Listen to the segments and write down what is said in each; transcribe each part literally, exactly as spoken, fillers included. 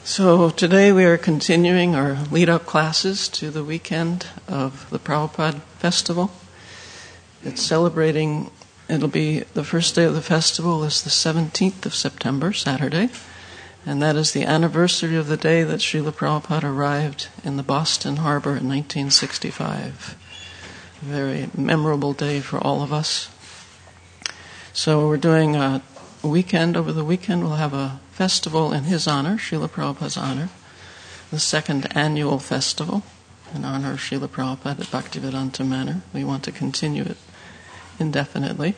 So today we are continuing our lead-up classes to the weekend of the Prabhupada Festival. It's celebrating, it'll be the first day of the festival is the seventeenth of September, Saturday, and that is the anniversary of the day that Srila Prabhupada arrived in the Boston Harbor in nineteen sixty-five. A very memorable day for all of us. So we're doing a weekend, over the weekend we'll have a festival in his honor, Srila Prabhupada's honor, the second annual festival in honor of Srila Prabhupada at Bhaktivedanta Manor. We want to continue it indefinitely.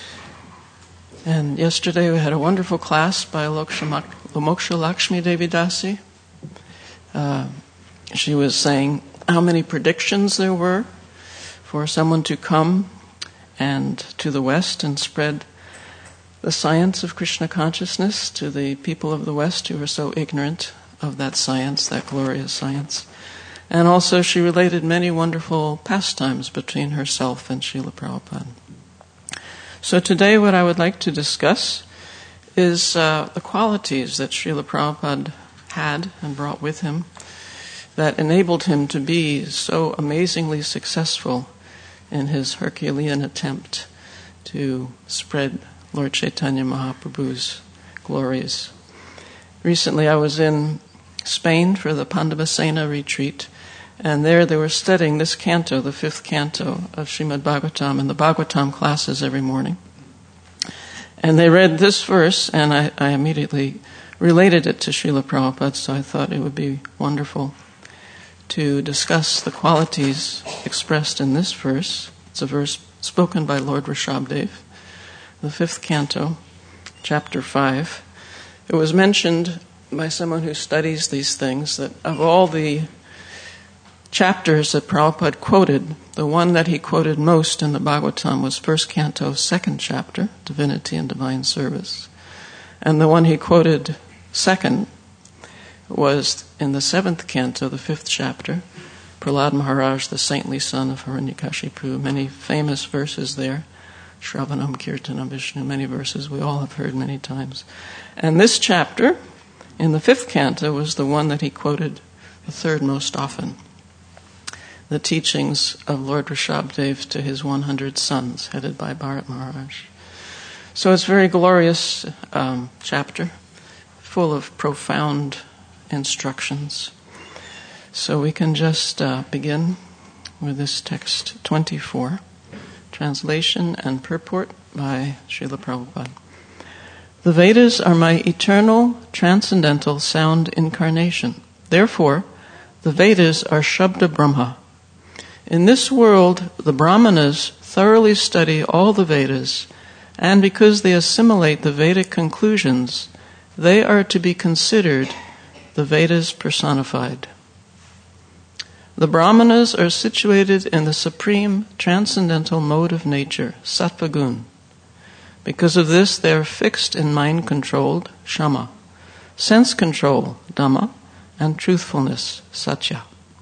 And yesterday we had a wonderful class by Moksha Lakshmi Devi Dasi. Uh, she was saying how many predictions there were for someone to come and to the West and spread the science of Krishna consciousness to the people of the West who were so ignorant of that science, that glorious science. And also she related many wonderful pastimes between herself and Srila Prabhupada. So today what I would like to discuss is uh, the qualities that Srila Prabhupada had and brought with him that enabled him to be so amazingly successful in his Herculean attempt to spread Lord Chaitanya Mahaprabhu's glories. Recently I was in Spain for the Pandavasena retreat, and there they were studying this canto, the fifth canto of Srimad Bhagavatam, in the Bhagavatam classes every morning. And they read this verse, and I, I immediately related it to Srila Prabhupada, so I thought it would be wonderful to discuss the qualities expressed in this verse. It's a verse spoken by Lord Rishabhdev, the fifth canto, chapter five. It was mentioned by someone who studies these things that of all the chapters that Prabhupada quoted, the one that he quoted most in the Bhagavatam was first canto, second chapter, Divinity and Divine Service. And the one he quoted second was in the seventh canto, the fifth chapter, Prahlad Maharaj, the saintly son of Hiranyakashipu. Many famous verses there. Shravanam Kirtanam Vishnu, many verses we all have heard many times. And this chapter, in the fifth canto, was the one that he quoted the third most often. The teachings of Lord Rishabhdev to his one hundred sons, headed by Bharat Maharaj. So it's a very glorious um, chapter, full of profound instructions. So we can just uh, begin with this text twenty-four. Translation and purport by Srila Prabhupada. The Vedas are my eternal, transcendental sound incarnation. Therefore, the Vedas are Shabda Brahma. In this world, the Brahmanas thoroughly study all the Vedas, and because they assimilate the Vedic conclusions, they are to be considered the Vedas personified. The Brahmanas are situated in the supreme transcendental mode of nature, Sattva Gun. Because of this, they are fixed and mind-controlled, Shama, sense control, Dhamma, and truthfulness, Satya.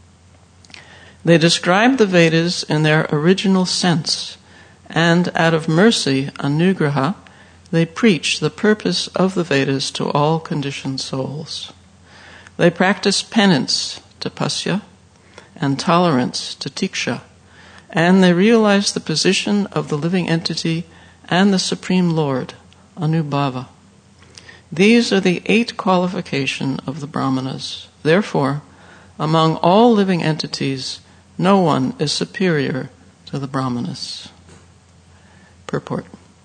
They describe the Vedas in their original sense, and out of mercy, Anugraha, they preach the purpose of the Vedas to all conditioned souls. They practice penance, Tapasya, and tolerance, Tatiksha, and they realize the position of the living entity and the Supreme Lord, Anubhava. These are the eight qualifications of the Brahmanas. Therefore, among all living entities, no one is superior to the Brahmanas. Purport.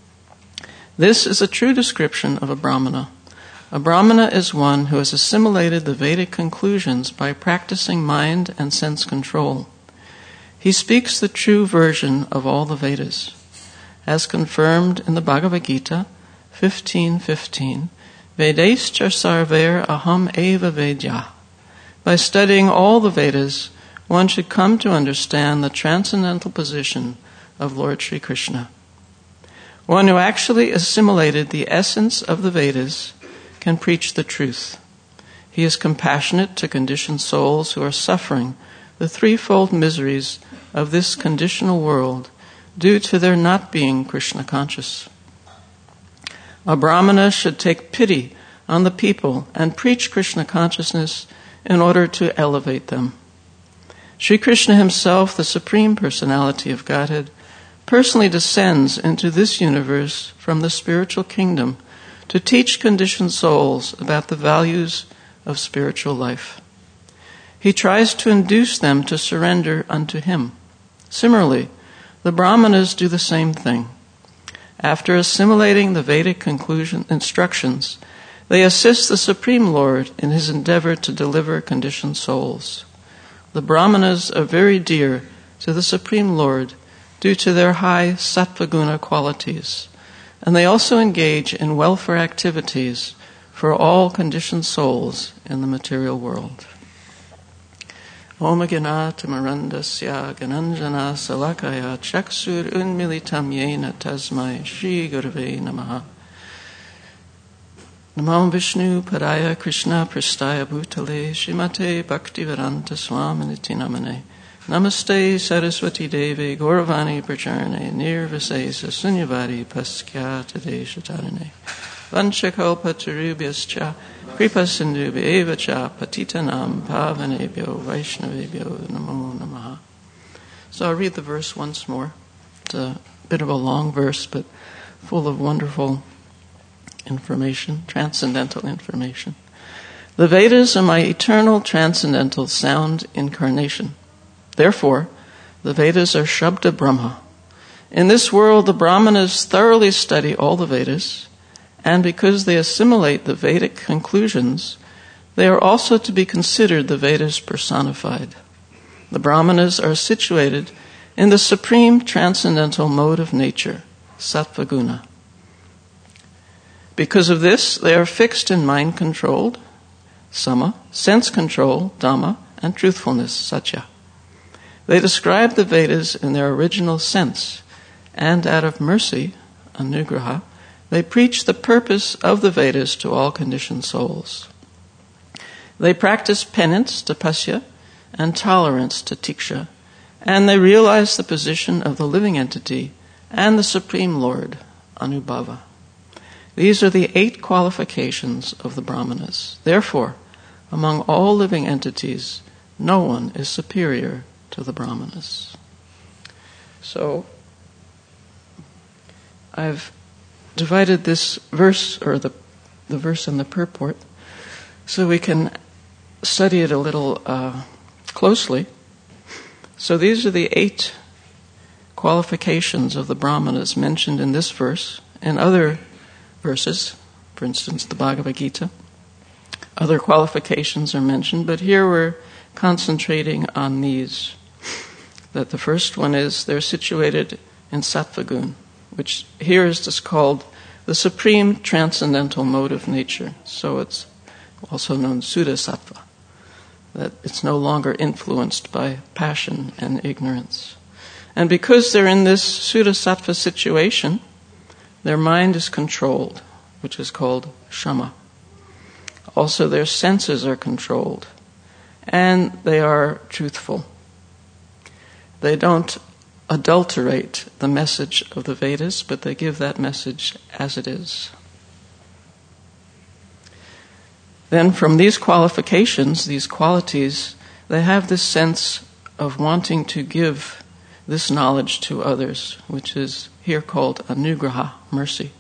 This is a true description of a Brahmana. A Brahmana is one who has assimilated the Vedic conclusions by practicing mind and sense control. He speaks the true version of all the Vedas. As confirmed in the Bhagavad Gita fifteen fifteen, Vedaischa sarver aham eva vedya. By studying all the Vedas, one should come to understand the transcendental position of Lord Sri Krishna. One who actually assimilated the essence of the Vedas can preach the truth. He is compassionate to conditioned souls who are suffering the threefold miseries of this conditional world due to their not being Krishna conscious. A Brahmana should take pity on the people and preach Krishna consciousness in order to elevate them. Sri Krishna himself, the Supreme Personality of Godhead, personally descends into this universe from the spiritual kingdom to teach conditioned souls about the values of spiritual life. He tries to induce them to surrender unto him. Similarly, the Brahmanas do the same thing. After assimilating the Vedic conclusion instructions, they assist the Supreme Lord in his endeavor to deliver conditioned souls. The Brahmanas are very dear to the Supreme Lord due to their high sattva-guna qualities, and they also engage in welfare activities for all conditioned souls in the material world. Om Ganata Marandasya Gananjana Salakaya Chaksur Unmilitam Yena Tasmai Shri Gurave Namaha. Namam Vishnu Padaya Krishna Prastaya Bhutale Srimate Bhaktivedanta Swaminiti Namane. Namaste Saraswati Devi Gauravani Pracharane Nirvisesa Sunyavadi Paskya Tade Shatarane. Vanchakalpatarubhyascha Kripa Sindhubhya cha Patitanam Pavanebhyo Vaishnavebhyo Namo Namaha. So I'll read the verse once more. It's a bit of a long verse, but full of wonderful information, transcendental information. The Vedas are my eternal, transcendental sound incarnation. Therefore, the Vedas are Shabda Brahma. In this world, the Brahmanas thoroughly study all the Vedas, and because they assimilate the Vedic conclusions, they are also to be considered the Vedas personified. The Brahmanas are situated in the supreme transcendental mode of nature, Sattva-guna. Because of this, they are fixed and mind-controlled, Sama, sense-control, Dhamma, and truthfulness, Satya. They describe the Vedas in their original sense, and out of mercy, Anugraha, they preach the purpose of the Vedas to all conditioned souls. They practice penance, tapasya, and tolerance, tatiksha, and they realize the position of the living entity and the Supreme Lord, Anubhava. These are the eight qualifications of the Brahmanas. Therefore, among all living entities, no one is superior to the Brahmanas. So, I've divided this verse, or the, the verse and the purport, so we can study it a little uh, closely. So these are the eight qualifications of the Brahmanas mentioned in this verse and other verses, for instance, the Bhagavad Gita. Other qualifications are mentioned, but here we're concentrating on these. That the first one is they're situated in Sattva-gun, which here is just called the supreme transcendental mode of nature. So it's also known Suddha Sattva, that it's no longer influenced by passion and ignorance. And because they're in this Suddha Sattva situation, their mind is controlled, which is called Shama. Also their senses are controlled, and they are truthful. They don't adulterate the message of the Vedas, but they give that message as it is. Then from these qualifications, these qualities, they have this sense of wanting to give this knowledge to others, which is here called anugraha, mercy.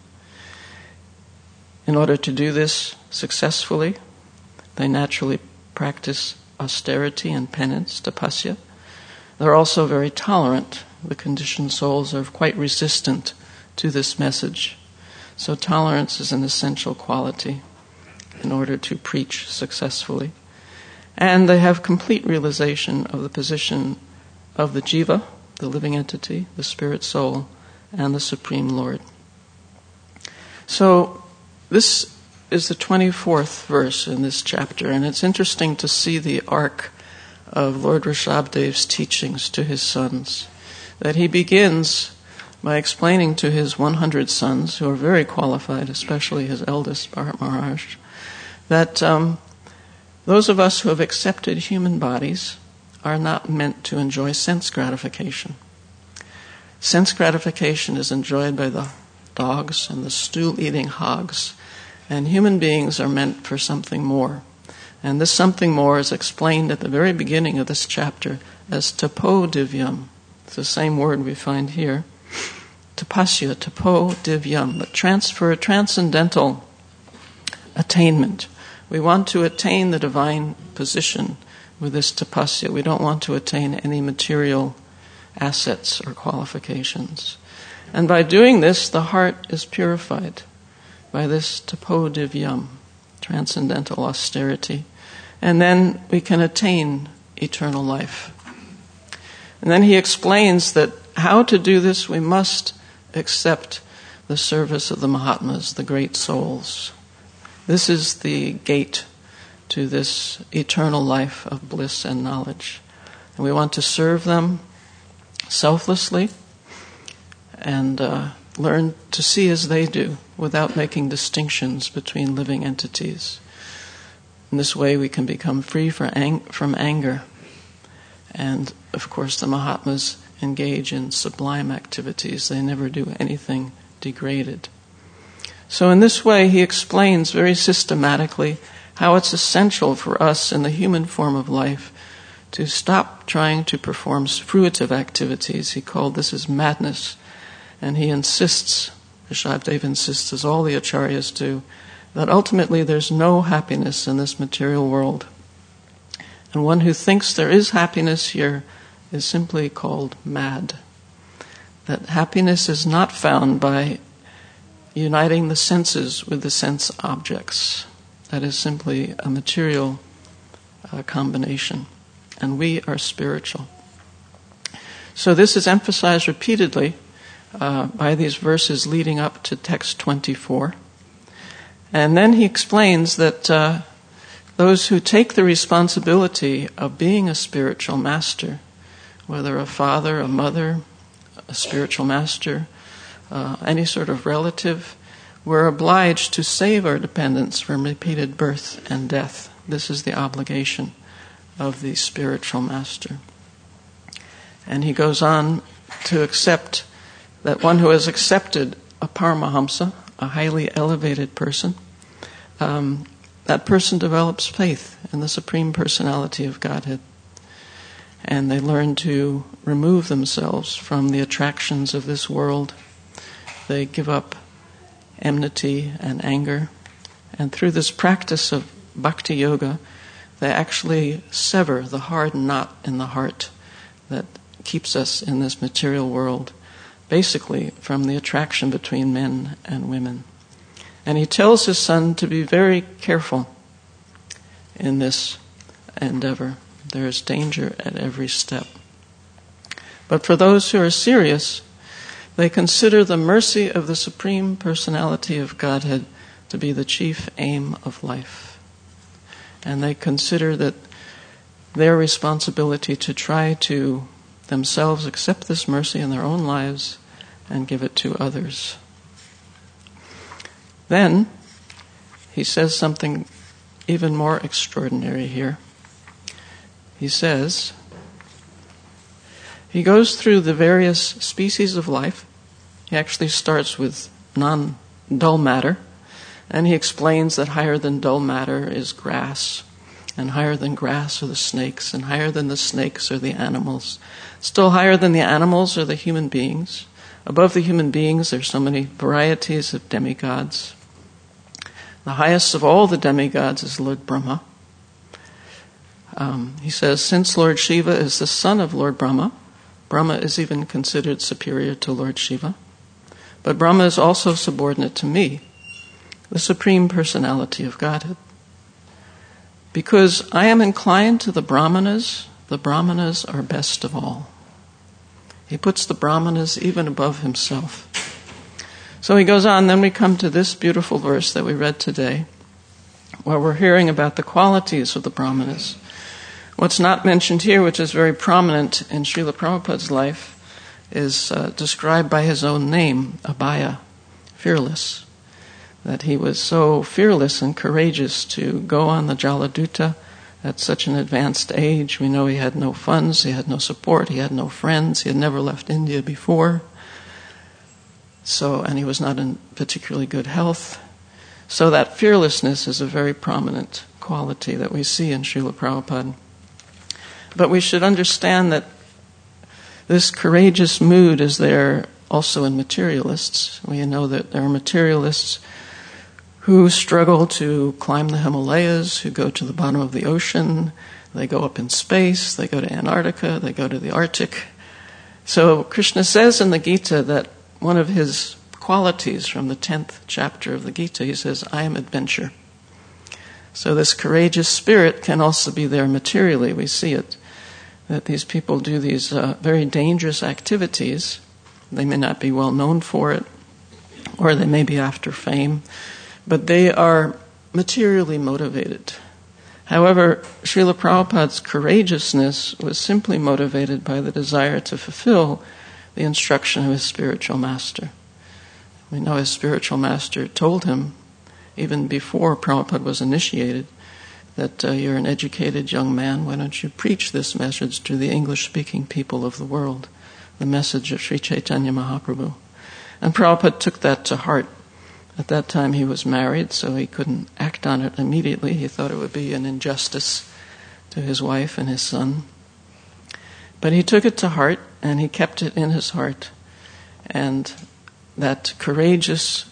In order to do this successfully, they naturally practice austerity and penance, tapasya. They're also very tolerant. The conditioned souls are quite resistant to this message. So tolerance is an essential quality in order to preach successfully. And they have complete realization of the position of the jiva, the living entity, the spirit soul, and the Supreme Lord. So this is the twenty-fourth verse in this chapter, and it's interesting to see the arc of Lord Rishabhadev's teachings to his sons. That he begins by explaining to his one hundred sons, who are very qualified, especially his eldest, Bharat Maharaj, that um, those of us who have accepted human bodies are not meant to enjoy sense gratification. Sense gratification is enjoyed by the dogs and the stool-eating hogs, And human beings are meant for something more. And this something more is explained at the very beginning of this chapter as tapo divyam. It's the same word we find here. Tapasya, tapo divyam, but transfer, transcendental attainment. We want to attain the divine position with this tapasya. We don't want to attain any material assets or qualifications. And by doing this, the heart is purified by this tapo divyam, transcendental austerity. And then we can attain eternal life. And then he explains that how to do this, we must accept the service of the Mahatmas, the great souls. This is the gate to this eternal life of bliss and knowledge. And we want to serve them selflessly and uh, learn to see as they do without making distinctions between living entities. In this way we can become free from anger. And of course the Mahatmas engage in sublime activities. They never do anything degraded. So in this way he explains very systematically how it's essential for us in the human form of life to stop trying to perform fruitive activities. He called this as madness. And he insists, Rishabhdev insists, as all the acharyas do, that ultimately there's no happiness in this material world. And one who thinks there is happiness here is simply called mad. That happiness is not found by uniting the senses with the sense objects. That is simply a material uh, combination. And we are spiritual. So this is emphasized repeatedly uh, by these verses leading up to text twenty-four. And then he explains that uh, those who take the responsibility of being a spiritual master, whether a father, a mother, a spiritual master, uh, any sort of relative, we're obliged to save our dependents from repeated birth and death. This is the obligation of the spiritual master. And he goes on to accept that one who has accepted a Paramahamsa, a highly elevated person, um, that person develops faith in the Supreme Personality of Godhead. And they learn to remove themselves from the attractions of this world. They give up enmity and anger. And through this practice of bhakti yoga, they actually sever the hard knot in the heart that keeps us in this material world, basically from the attraction between men and women. And he tells his son to be very careful in this endeavor. There is danger at every step. But for those who are serious, they consider the mercy of the Supreme Personality of Godhead to be the chief aim of life. And they consider that their responsibility to try to themselves accept this mercy in their own lives and give it to others. Then he says something even more extraordinary here. He says, he goes through the various species of life. He actually starts with non-dull matter, and he explains that higher than dull matter is grass, and higher than grass are the snakes, and higher than the snakes are the animals. Still higher than the animals are the human beings. Above the human beings, there's so many varieties of demigods. The highest of all the demigods is Lord Brahma. Um, he says, since Lord Shiva is the son of Lord Brahma, Brahma is even considered superior to Lord Shiva. But Brahma is also subordinate to me, the Supreme Personality of Godhead. Because I am inclined to the Brahmanas, the Brahmanas are best of all. He puts the Brahmanas even above himself. So he goes on, then we come to this beautiful verse that we read today, where we're hearing about the qualities of the Brahmanas. What's not mentioned here, which is very prominent in Srila Prabhupada's life, is uh, described by his own name, Abhaya, fearless. That he was so fearless and courageous to go on the Jaladuta at such an advanced age. We know he had no funds, he had no support, he had no friends, he had never left India before. So, and he was not in particularly good health. So that fearlessness is a very prominent quality that we see in Srila Prabhupada. But we should understand that this courageous mood is there also in materialists. We know that there are materialists who struggle to climb the Himalayas, who go to the bottom of the ocean, they go up in space, they go to Antarctica, they go to the Arctic. So Krishna says in the Gita that one of his qualities from the tenth chapter of the Gita, he says, I am adventure. So this courageous spirit can also be there materially. We see it, that these people do these uh, very dangerous activities. They may not be well known for it, or they may be after fame, but they are materially motivated. However, Srila Prabhupada's courageousness was simply motivated by the desire to fulfill the instruction of his spiritual master. We know his spiritual master told him, even before Prabhupada was initiated, that uh, you're an educated young man, why don't you preach this message to the English-speaking people of the world, the message of Sri Chaitanya Mahaprabhu. And Prabhupada took that to heart. At that time he was married, so he couldn't act on it immediately. He thought it would be an injustice to his wife and his son. But he took it to heart, and he kept it in his heart. And that courageous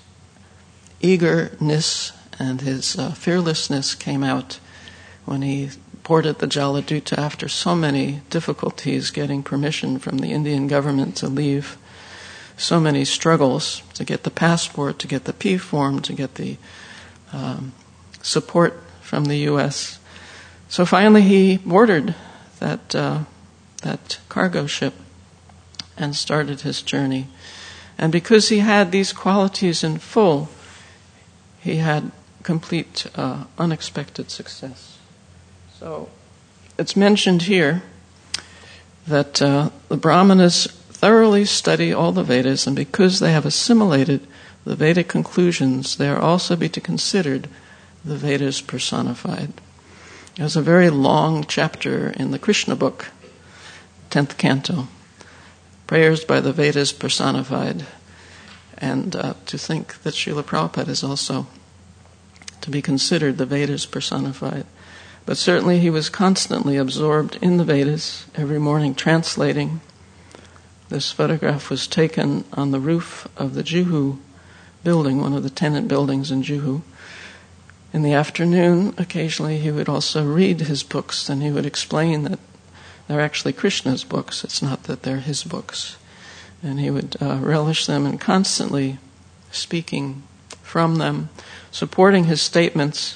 eagerness and his uh, fearlessness came out when he boarded the Jaladuta after so many difficulties getting permission from the Indian government to leave, so many struggles to get the passport, to get the P form, to get the um, support from the U S. So finally he boarded that uh, that cargo ship and started his journey. And because he had these qualities in full, he had complete uh, unexpected success. So it's mentioned here that uh, the Brahmanas thoroughly study all the Vedas, and because they have assimilated the Vedic conclusions, they are also to be considered the Vedas personified. There's a very long chapter in the Krishna book, tenth canto, Prayers by the Vedas Personified. And uh, to think that Srila Prabhupada is also to be considered the Vedas personified. But certainly he was constantly absorbed in the Vedas, every morning translating. This photograph was taken on the roof of the Juhu building, one of the tenant buildings in Juhu. In the afternoon, occasionally he would also read his books, and he would explain that they're actually Krishna's books. It's not that they're his books. And he would uh, relish them and constantly speaking from them, supporting his statements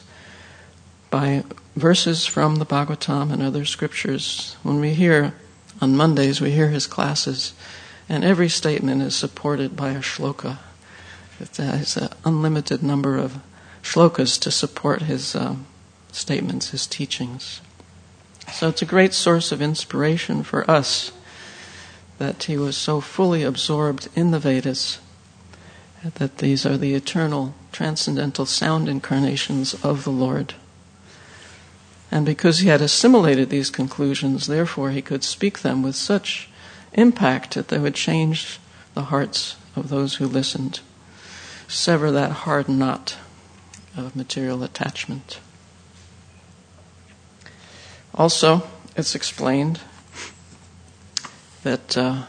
by verses from the Bhagavatam and other scriptures. When we hear, on Mondays, we hear his classes, and every statement is supported by a shloka. It has an unlimited number of shlokas to support his uh, statements, his teachings. So it's a great source of inspiration for us that he was so fully absorbed in the Vedas, that these are the eternal, transcendental sound incarnations of the Lord. And because he had assimilated these conclusions, therefore he could speak them with such impact that they would change the hearts of those who listened, sever that hard knot of material attachment. Also, it's explained that uh,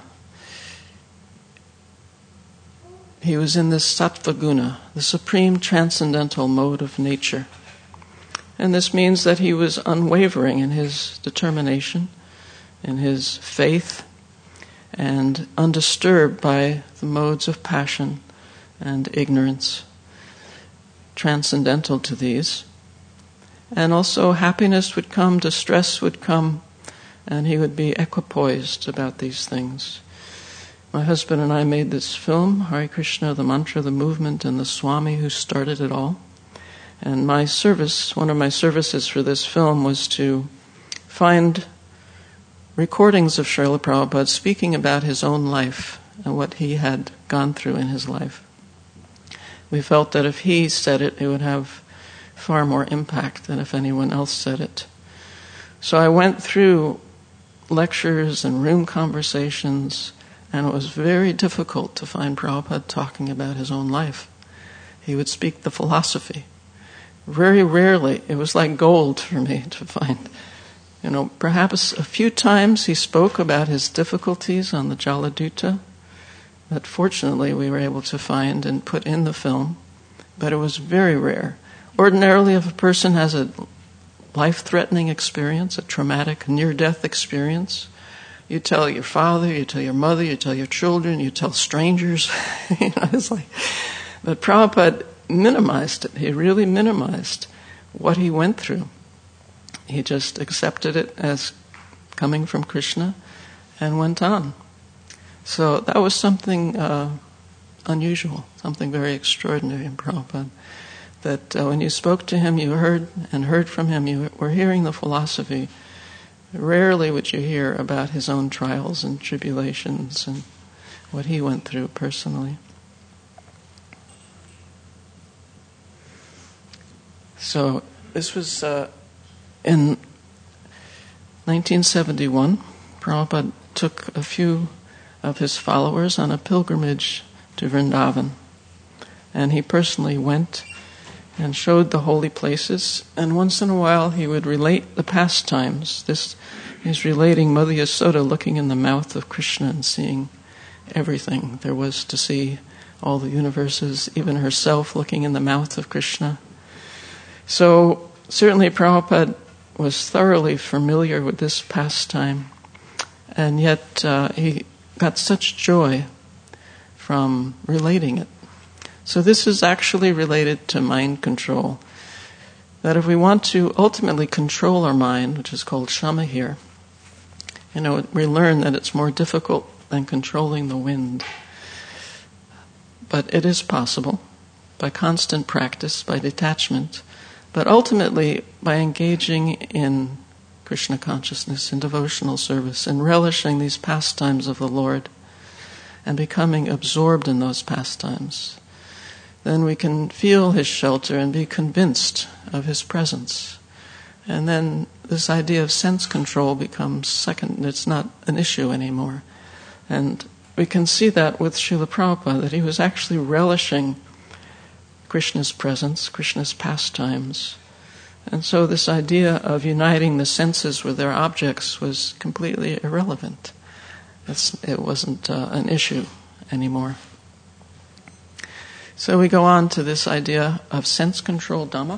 he was in this sattva guna, the supreme transcendental mode of nature. And this means that he was unwavering in his determination, in his faith, and undisturbed by the modes of passion and ignorance, transcendental to these. And also happiness would come, distress would come, and he would be equipoised about these things. My husband and I made this film, Hare Krishna, the mantra, the movement, and the Swami who started it all. And my service, one of my services for this film was to find recordings of Srila Prabhupada speaking about his own life and what he had gone through in his life. We felt that if he said it, it would have far more impact than if anyone else said it. So I went through lectures and room conversations, and it was very difficult to find Prabhupada talking about his own life. he would speak the philosophy. Very rarely, it was like gold for me to find. You know, perhaps a few times he spoke about his difficulties on the Jaladutta, that fortunately we were able to find and put in the film, but it was very rare. Ordinarily, if a person has a life-threatening experience, a traumatic near-death experience, you tell your father, you tell your mother, you tell your children, you tell strangers. You know, it's like, but Prabhupada minimized it. He really minimized what he went through. He just accepted it as coming from Krishna and went on. So that was something uh, unusual, something very extraordinary in Prabhupada. That uh, when you spoke to him, you heard and heard from him, you were hearing the philosophy. Rarely would you hear about his own trials and tribulations and what he went through personally. So this was uh, in nineteen seventy-one. Prabhupada took a few of his followers on a pilgrimage to Vrindavan. And he personally went and showed the holy places. And once in a while he would relate the pastimes. This is relating Mother Yasoda looking in the mouth of Krishna and seeing everything there was to see, all the universes, even herself looking in the mouth of Krishna. So certainly Prabhupada was thoroughly familiar with this pastime, and yet uh, he got such joy from relating it. So this is actually related to mind control. That if we want to ultimately control our mind, which is called shama here, you know, we learn that it's more difficult than controlling the wind. But it is possible by constant practice, by detachment, but ultimately by engaging in Krishna consciousness, in devotional service, and relishing these pastimes of the Lord, and becoming absorbed in those pastimes. Then we can feel his shelter and be convinced of his presence. And then this idea of sense control becomes second, it's not an issue anymore. And we can see that with Srila Prabhupada, that he was actually relishing Krishna's presence, Krishna's pastimes. And so this idea of uniting the senses with their objects was completely irrelevant. It's, it wasn't uh, an issue anymore. So we go on to this idea of sense control Dhamma.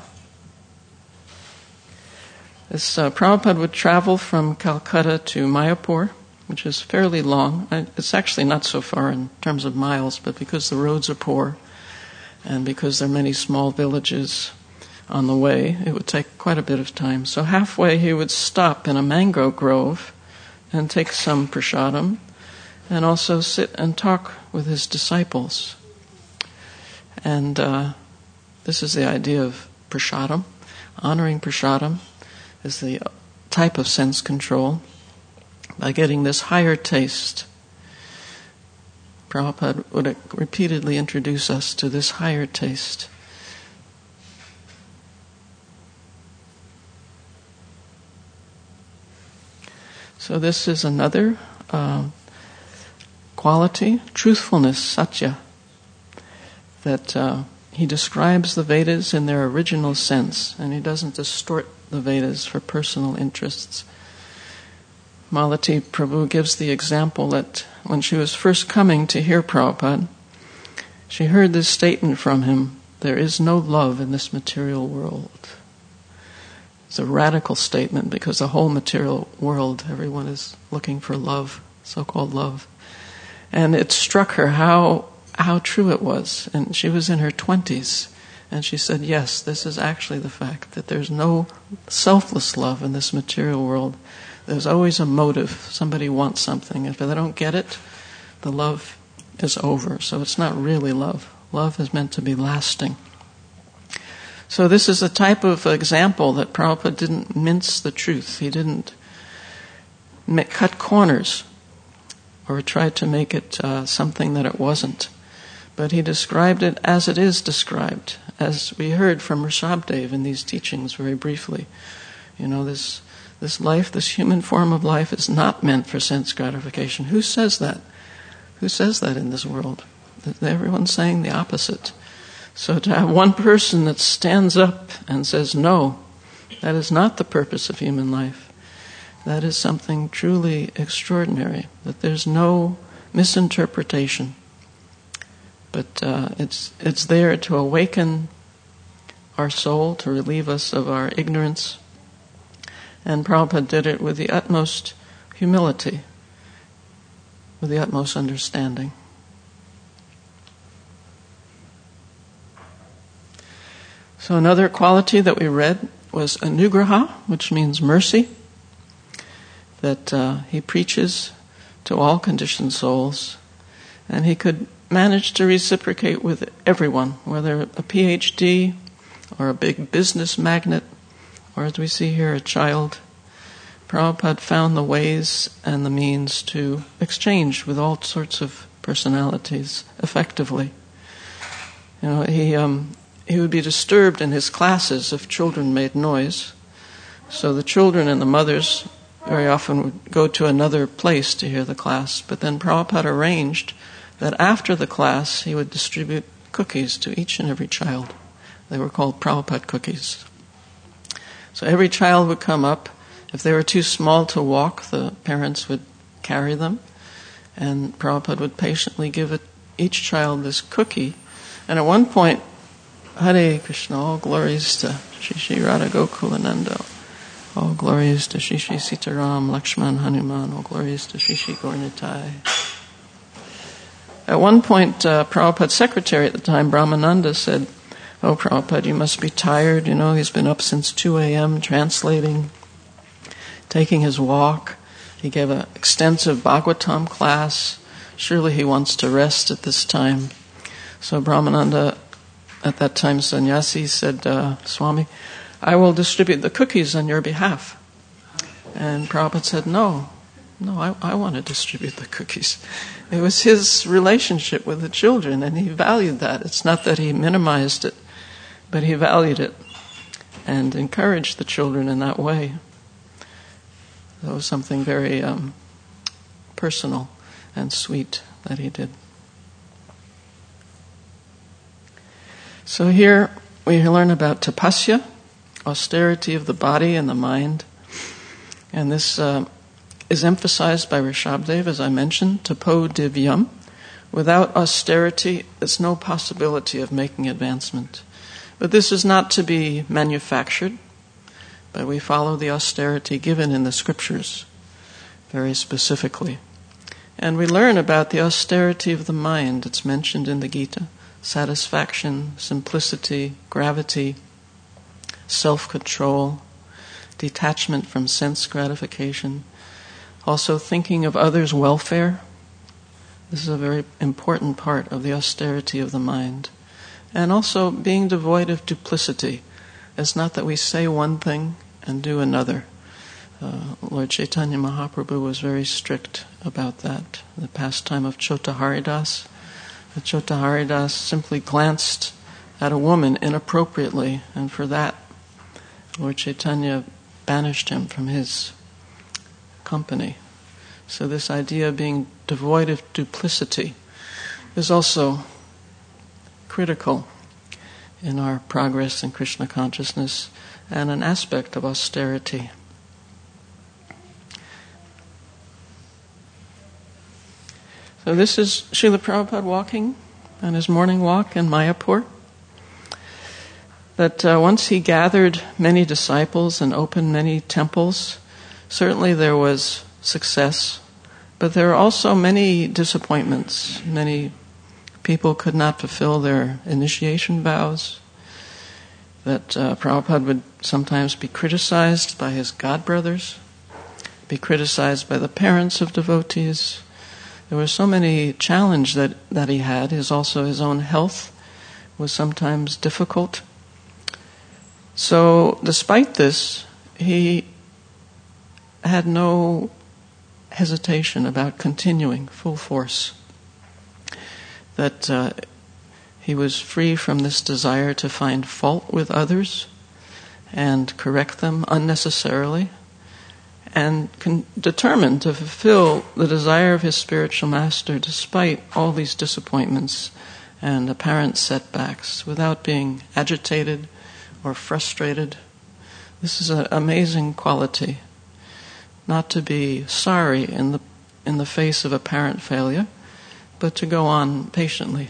This, uh, Prabhupada would travel from Calcutta to Mayapur, which is fairly long. It's actually not so far in terms of miles, but because the roads are poor and because there are many small villages on the way, it would take quite a bit of time. So halfway he would stop in a mango grove and take some prasadam and also sit and talk with his disciples. And uh, this is the idea of prasadam. Honoring prasadam is the type of sense control by getting this higher taste. Prabhupada would repeatedly introduce us to this higher taste. So this is another uh, quality, truthfulness, satya, that uh, he describes the Vedas in their original sense, and he doesn't distort the Vedas for personal interests. Malati Prabhu gives the example that when she was first coming to hear Prabhupada, she heard this statement from him, "There is no love in this material world." It's a radical statement because the whole material world, everyone is looking for love, so-called love. And it struck her how how true it was. And she was in her twenties. And she said, yes, this is actually the fact, that there's no selfless love in this material world. There's always a motive. Somebody wants something. If they don't get it, the love is over. So it's not really love. Love is meant to be lasting. So this is a type of example that Prabhupada didn't mince the truth. He didn't cut corners or try to make it uh, something that it wasn't. But he described it as it is described, as we heard from Rishabdev in these teachings very briefly. You know, this this life, this human form of life is not meant for sense gratification. Who says that? Who says that in this world? Everyone's saying the opposite. So to have one person that stands up and says, no, that is not the purpose of human life, that is something truly extraordinary, that there's no misinterpretation. But uh, it's it's there to awaken our soul, to relieve us of our ignorance. And Prabhupada did it with the utmost humility, with the utmost understanding. So another quality that we read was anugraha, which means mercy, that uh, he preaches to all conditioned souls, and he could manage to reciprocate with everyone, whether a P H D or a big business magnate, or as we see here, a child. Prabhupada found the ways and the means to exchange with all sorts of personalities effectively. You know, he um, he would be disturbed in his classes if children made noise. So the children and the mothers very often would go to another place to hear the class. But then Prabhupada arranged that after the class he would distribute cookies to each and every child. They were called Prabhupada cookies. So every child would come up. If they were too small to walk, the parents would carry them, and Prabhupada would patiently give it, each child this cookie. And at one point, Hare Krishna, all glories to Shri Shri Radha Gokulananda, all glories to Shri Shri Sitaram, Lakshman, Hanuman, all glories to Shri Shri Gaurnitai. At one point, uh, Prabhupada's secretary at the time, Brahmananda, said, "Oh, Prabhupada, you must be tired. You know, he's been up since two a.m. translating, taking his walk. He gave an extensive Bhagavatam class. Surely he wants to rest at this time." So Brahmananda, at that time sannyasi, said, uh, "Swami, I will distribute the cookies on your behalf." And Prabhupada said, no, no, I, I want to distribute the cookies. It was his relationship with the children, and he valued that. It's not that he minimized it, but he valued it and encouraged the children in that way. That was something very um, personal and sweet that he did. So here we learn about tapasya, austerity of the body and the mind. And this uh, is emphasized by Rishabdev, as I mentioned, tapo divyam. Without austerity, there's no possibility of making advancement. But this is not to be manufactured, but we follow the austerity given in the scriptures very specifically. And we learn about the austerity of the mind. It's mentioned in the Gita. Satisfaction, simplicity, gravity, self-control, detachment from sense gratification, also thinking of others' welfare. This is a very important part of the austerity of the mind. And also being devoid of duplicity. It's not that we say one thing and do another. Uh, Lord Chaitanya Mahaprabhu was very strict about that. The pastime of Chota Haridas. The Chota Haridas simply glanced at a woman inappropriately, and for that Lord Chaitanya banished him from his company. So this idea of being devoid of duplicity is also critical in our progress in Krishna consciousness and an aspect of austerity. So this is Srila Prabhupada walking on his morning walk in Mayapur. That uh, once he gathered many disciples and opened many temples, certainly there was success, but there were also many disappointments. Many people could not fulfill their initiation vows. That uh, Prabhupada would sometimes be criticized by his godbrothers, be criticized by the parents of devotees. There were so many challenges that, that he had. His also his own health was sometimes difficult. So despite this, he had no hesitation about continuing full force. That uh, he was free from this desire to find fault with others and correct them unnecessarily, and con- determined to fulfill the desire of his spiritual master despite all these disappointments and apparent setbacks without being agitated or frustrated. This is an amazing quality, not to be sorry in the in the face of apparent failure, but to go on patiently.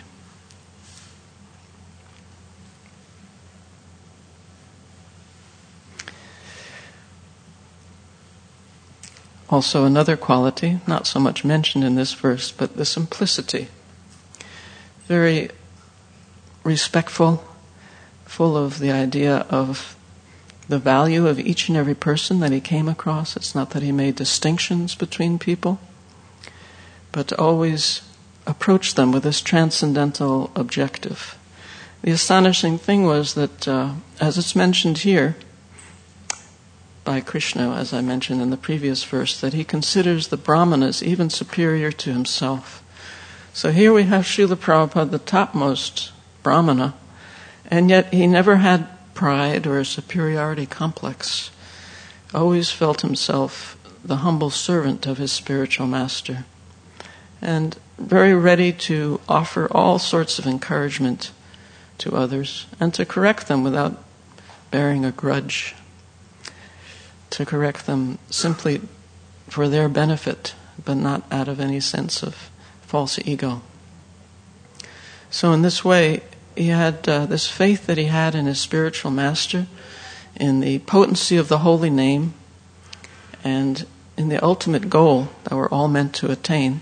Also another quality, not so much mentioned in this verse, but the simplicity. Very respectful, full of the idea of the value of each and every person that he came across. It's not that he made distinctions between people, but to always approach them with this transcendental objective. The astonishing thing was that, uh, as it's mentioned here by Krishna, as I mentioned in the previous verse, that he considers the brahmanas even superior to himself. So here we have Srila Prabhupada, the topmost brahmana, and yet he never had pride or a superiority complex. Always felt himself the humble servant of his spiritual master, and very ready to offer all sorts of encouragement to others and to correct them without bearing a grudge, to correct them simply for their benefit, but not out of any sense of false ego. So in this way, he had uh, this faith that he had in his spiritual master, in the potency of the holy name, and in the ultimate goal that we're all meant to attain.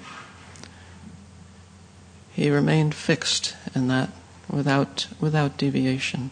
He remained fixed in that without without deviation.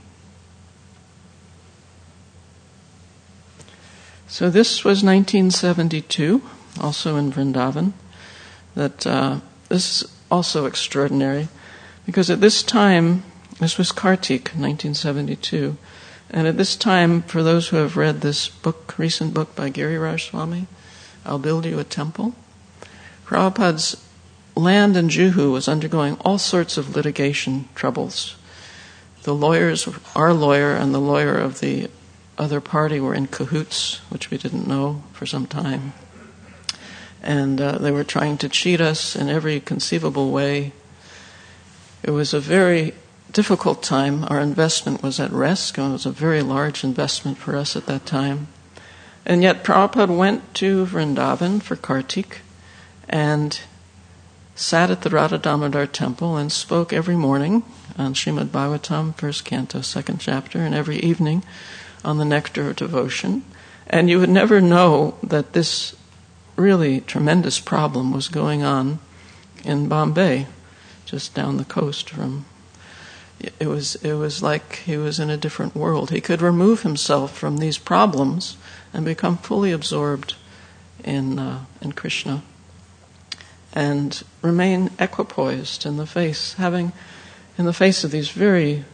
So this was nineteen seventy-two, also in Vrindavan. That uh, this is also extraordinary, because at this time, this was Kartik, nineteen seventy-two, and at this time, for those who have read this book, recent book by Giriraj Swami, I'll Build You a Temple, Prabhupada's land in Juhu was undergoing all sorts of litigation troubles. The lawyers, our lawyer and the lawyer of the other party were in cahoots, which we didn't know for some time. And uh, they were trying to cheat us in every conceivable way. It was a very difficult time. Our investment was at risk, and it was a very large investment for us at that time. And yet Prabhupada went to Vrindavan for Kartik and sat at the Radha Damodar temple and spoke every morning on Srimad Bhagavatam, first canto, second chapter, and every evening on the Nectar of Devotion. And you would never know that this really tremendous problem was going on in Bombay, just down the coast from. It was it was like he was in a different world. He could remove himself from these problems and become fully absorbed in uh, in Krishna, and remain equipoised in the face, having in the face of these very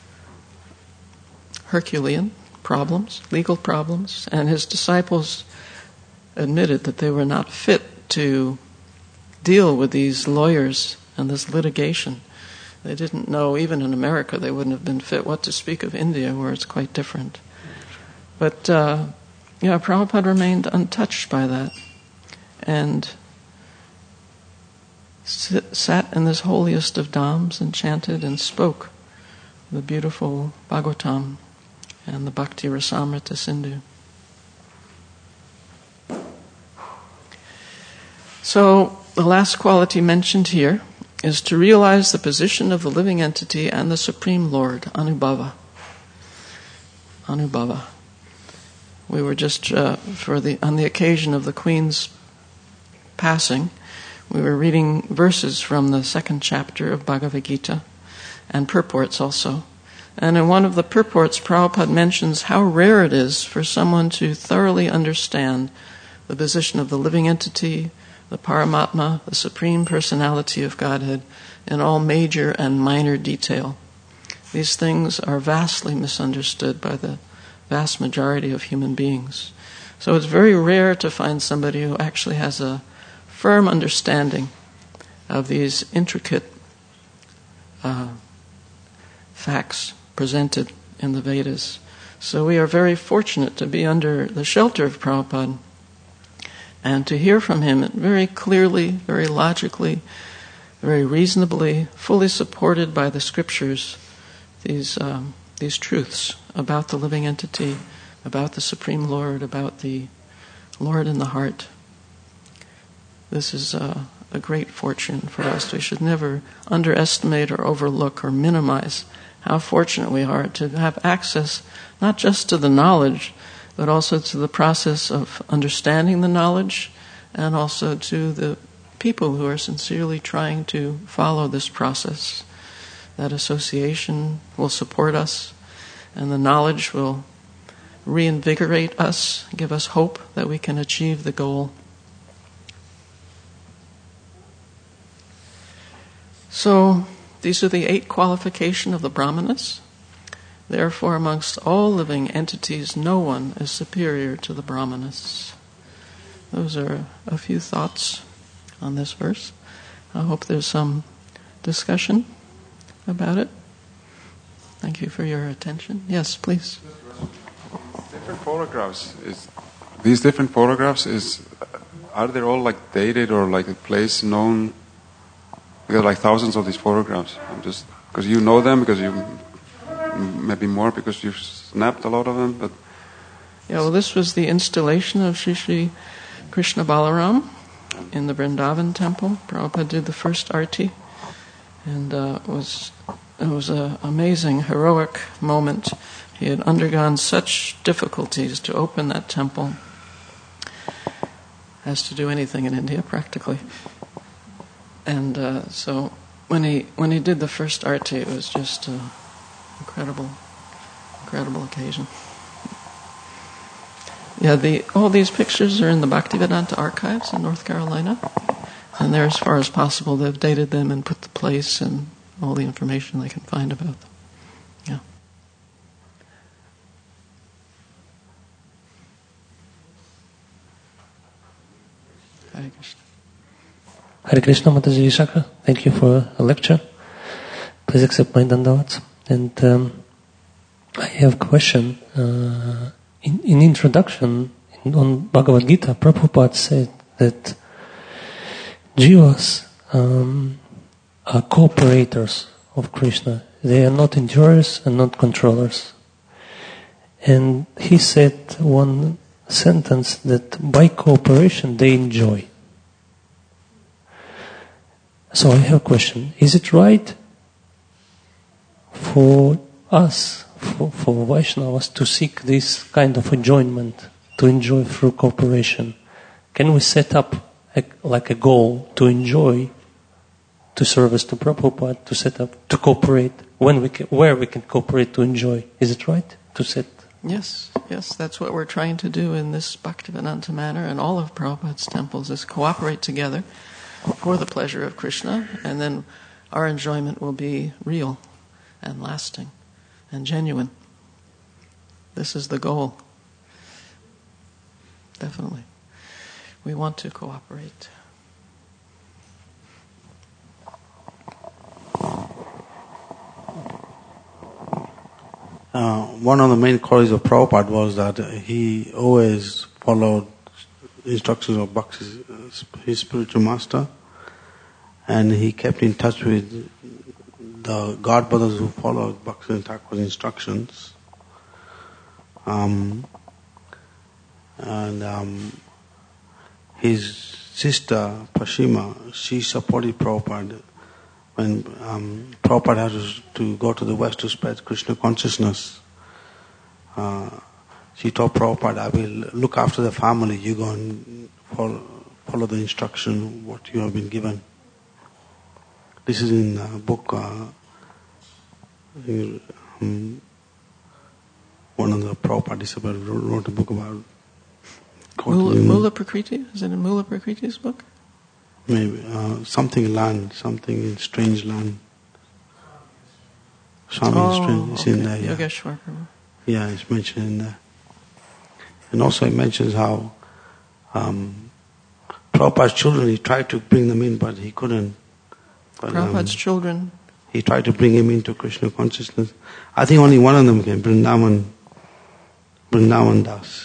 Herculean problems, legal problems, and his disciples admitted that they were not fit to deal with these lawyers and this litigation. They didn't know, even in America, they wouldn't have been fit. What to speak of India, where it's quite different. But, uh, yeah, Prabhupada remained untouched by that, and sit, sat in this holiest of dhams and chanted and spoke the beautiful Bhagavatam and the Bhakti Rasamrita Sindhu. So, the last quality mentioned here is to realize the position of the living entity and the Supreme Lord, Anubhava. Anubhava. We were just, uh, for the on the occasion of the Queen's passing, we were reading verses from the second chapter of Bhagavad Gita, and purports also. And in one of the purports, Prabhupada mentions how rare it is for someone to thoroughly understand the position of the living entity, the Paramatma, the Supreme Personality of Godhead, in all major and minor detail. These things are vastly misunderstood by the vast majority of human beings. So it's very rare to find somebody who actually has a firm understanding of these intricate uh, facts presented in the Vedas. So we are very fortunate to be under the shelter of Prabhupada and to hear from him very clearly, very logically, very reasonably, fully supported by the scriptures, these um, these truths about the living entity, about the Supreme Lord, about the Lord in the heart. This is uh, a great fortune for us. We should never underestimate or overlook or minimize how fortunate we are to have access not just to the knowledge, but also to the process of understanding the knowledge, and also to the people who are sincerely trying to follow this process. That association will support us, and the knowledge will reinvigorate us, give us hope that we can achieve the goal. So, these are the eight qualifications of the Brahmanas. Therefore, amongst all living entities, no one is superior to the Brahmanas. Those are a few thoughts on this verse. I hope there's some discussion about it. Thank you for your attention. Yes, please. Different photographs. Is these different photographs is are they all like dated or like a place known? Because like thousands of these photographs. I'm just because you know them because you maybe more because you've snapped a lot of them. But yeah, well, this was the installation of Shri Shri Krishna Balaram in the Vrindavan temple. Prabhupada did the first arti, and uh, it was it was an amazing, heroic moment. He had undergone such difficulties to open that temple, as to do anything in India practically. And uh, so when he when he did the first arti, it was just an incredible, incredible occasion. Yeah, the all these pictures are in the Bhaktivedanta archives in North Carolina, and they're as far as possible. They've dated them and put the place and all the information they can find about them. Yeah. Hare Krishna. Hare Krishna, Mataji Shaka. Thank you for a lecture. Please accept my dandavats. And um, I have a question. Uh, in, in introduction, in, on Bhagavad Gita, Prabhupada said that jivas um, are cooperators of Krishna. They are not endurers and not controllers. And he said one sentence that by cooperation they enjoy. So I have a question. Is it right for us, for, for Vaishnavas, to seek this kind of enjoyment, to enjoy through cooperation? Can we set up a, like a goal to enjoy, to service to Prabhupada, to set up, to cooperate, when we can, where we can cooperate to enjoy? Is it right to set? Yes, yes, that's what we're trying to do in this Bhaktivedanta manner, and all of Prabhupada's temples, is cooperate together for the pleasure of Krishna, and then our enjoyment will be real and lasting and genuine. This is the goal. Definitely. We want to cooperate. Uh, one of the main qualities of Prabhupada was that he always followed instructions of Bhakti, his spiritual master, and he kept in touch with the God brothers who followed Bhakti Thakur's instructions. Um, and um, his sister Pashima, she supported Prabhupada when um, Prabhupada had to go to the West to spread Krishna consciousness. Uh, she told Prabhupada, I will look after the family, you go and follow, follow the instruction, what you have been given. This is in a book, uh, um, one of the Prabhupada disciples wrote a book about Mula, Mula Prakriti? Is it in Mula Prakriti's book? Maybe. Uh, something land, something in strange land. Swami oh, in strange, it's okay. in there, yeah. Yogeshwar Prabhu. Yeah, it's mentioned in there. And also it mentions how um, Prabhupada's children, he tried to bring them in, but he couldn't. But, Prabhupada's um, children? He tried to bring him into Krishna consciousness. I think only one of them came, Vrindavan, Vrindavan Das.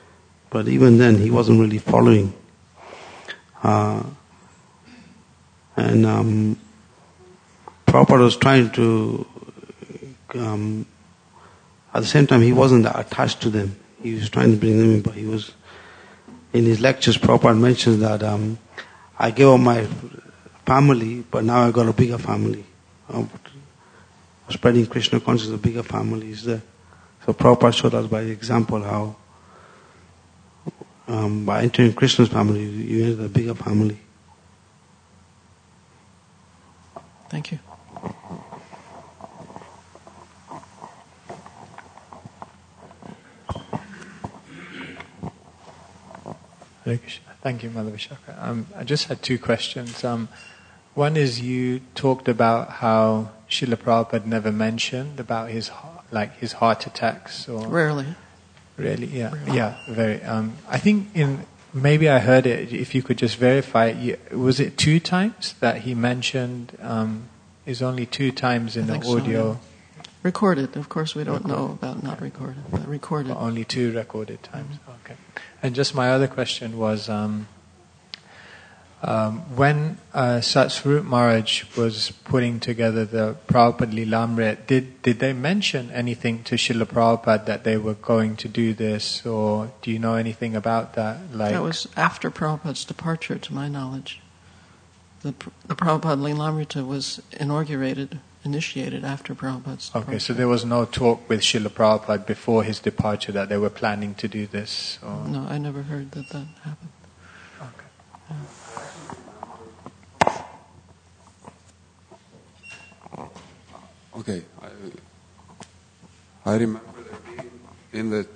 But even then, he wasn't really following. Uh, And um, Prabhupada was trying to, um, at the same time he wasn't attached to them. He was trying to bring them in, but he was, in his lectures Prabhupada mentions that um, I gave up my family, but now I got a bigger family. Um, spreading Krishna consciousness, a bigger family is there. So Prabhupada showed us by example how um, by entering Krishna's family, you enter a bigger family. Thank you. Thank you, Mother Vishaka. Um, I just had two questions. Um, one is you talked about how Srila Prabhupada never mentioned about his like his heart attacks or Rarely. Really, yeah, Rarely. yeah, very. Um, I think in maybe I heard it. If you could just verify, it, was it two times that he mentioned? Um, is only two times in I the think audio. So, yeah. Recorded, of course. We don't Recorded. know about not recorded, but recorded. But only two recorded times. Okay. And just my other question was, um, um, when uh, Satsvarup Maharaj was putting together the Prabhupada Lilamrit, did did they mention anything to Srila Prabhupada that they were going to do this, or do you know anything about that? Like that was after Prabhupada's departure, to my knowledge. The, the Prabhupada Lilamrita was inaugurated, initiated after Prabhupada's departure. Okay, so there was no talk with Srila Prabhupada before his departure that they were planning to do this? Or? No, I never heard that that happened. Okay. Yeah. Okay, I, I remember that being in the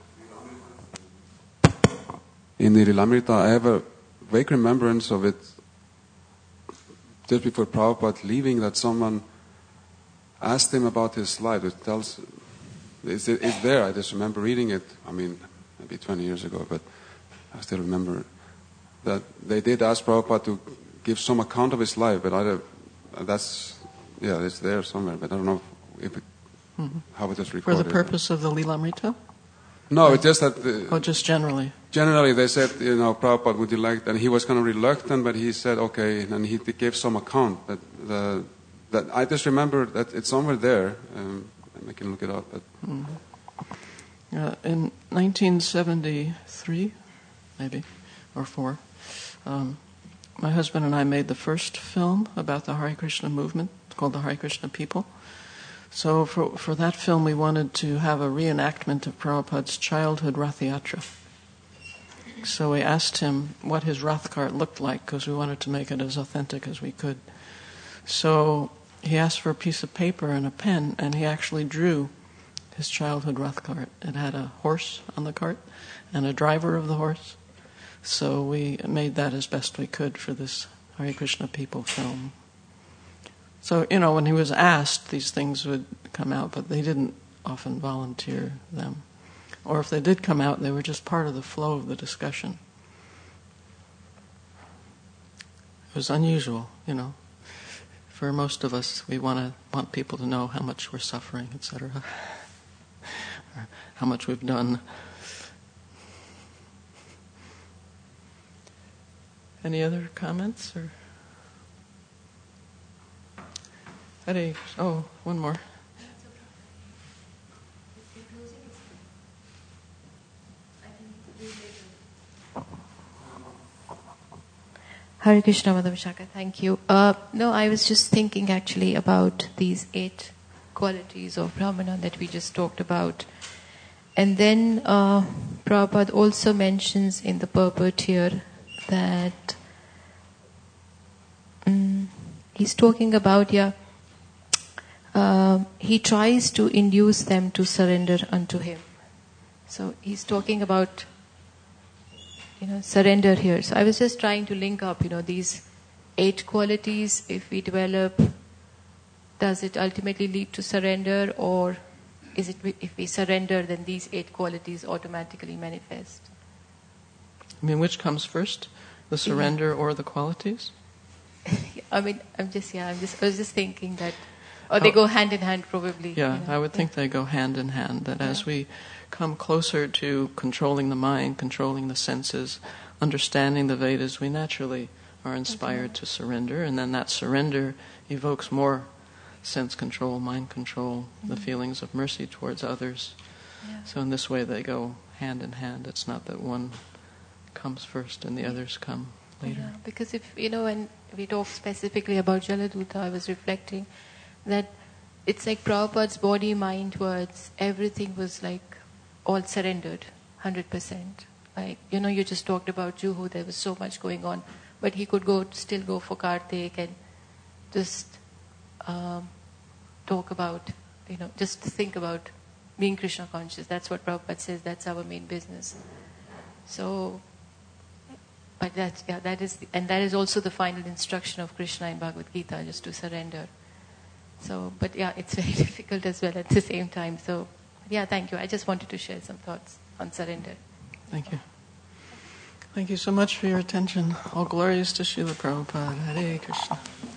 in the Lilamrita, I have a vague remembrance of it just before Prabhupada leaving, that someone asked him about his life. It tells, it's, it's there, I just remember reading it, I mean, maybe twenty years ago, but I still remember that they did ask Prabhupada to give some account of his life, but I don't, that's, yeah, it's there somewhere, but I don't know if it, mm-hmm. how it is recorded. For the purpose of the Lilamrita? No, it's just that... The, oh, just generally? Generally, they said, you know, Prabhupada, would you like... And he was kind of reluctant, but he said, okay, and he gave some account. That, the, that I just remember that it's somewhere there, um, and I can look it up. But. Mm-hmm. Uh, in nineteen seventy-three, maybe, or four, um, my husband and I made the first film about the Hare Krishna movement. It's called the Hare Krishna People. So for for that film, we wanted to have a reenactment of Prabhupada's childhood Rath Yatra. So we asked him what his Rath cart looked like, because we wanted to make it as authentic as we could. So he asked for a piece of paper and a pen, and he actually drew his childhood Rath cart. It had a horse on the cart and a driver of the horse. So we made that as best we could for this Hare Krishna People film. So, you know, when he was asked, these things would come out, but they didn't often volunteer them. Or if they did come out, they were just part of the flow of the discussion. It was unusual, you know. For most of us, we want to want people to know how much we're suffering, et cetera, or how much we've done. Any other comments or? Hare, oh, one more. Hare Krishna, Madam Shaka, thank you. Uh, no, I was just thinking actually about these eight qualities of Brahmana that we just talked about. And then uh, Prabhupada also mentions in the purport here that um, he's talking about, yeah, Uh, he tries to induce them to surrender unto him. So he's talking about, you know, surrender here. So I was just trying to link up, you know, these eight qualities. If we develop, does it ultimately lead to surrender, or is it if we surrender, then these eight qualities automatically manifest? I mean, which comes first, the surrender yeah. or the qualities? I mean, I'm just yeah, I'm just I was just thinking that. Or they go hand in hand, probably. Yeah, you know? I would think yeah. they go hand in hand. That yeah. as we come closer to controlling the mind, controlling the senses, understanding the Vedas, we naturally are inspired to surrender, and then that surrender evokes more sense control, mind control, mm-hmm. the feelings of mercy towards others. Yeah. So in this way they go hand in hand. It's not that one comes first and the others come later. Yeah, because if, you know, when we talk specifically about Jaladuta, I was reflecting that it's like Prabhupada's body, mind, words, everything was like all surrendered, one hundred percent. Like, you know, you just talked about Juhu, there was so much going on, but he could go, still go for Kartik and just um, talk about, you know, just think about being Krishna conscious. That's what Prabhupada says, that's our main business. So, but that, yeah, that is, and that is also the final instruction of Krishna in Bhagavad Gita, just to surrender. So, but yeah, it's very difficult as well at the same time. So, yeah, thank you. I just wanted to share some thoughts on surrender. Thank you. Thank you so much for your attention. All glories to Srila Prabhupada. Hare Krishna.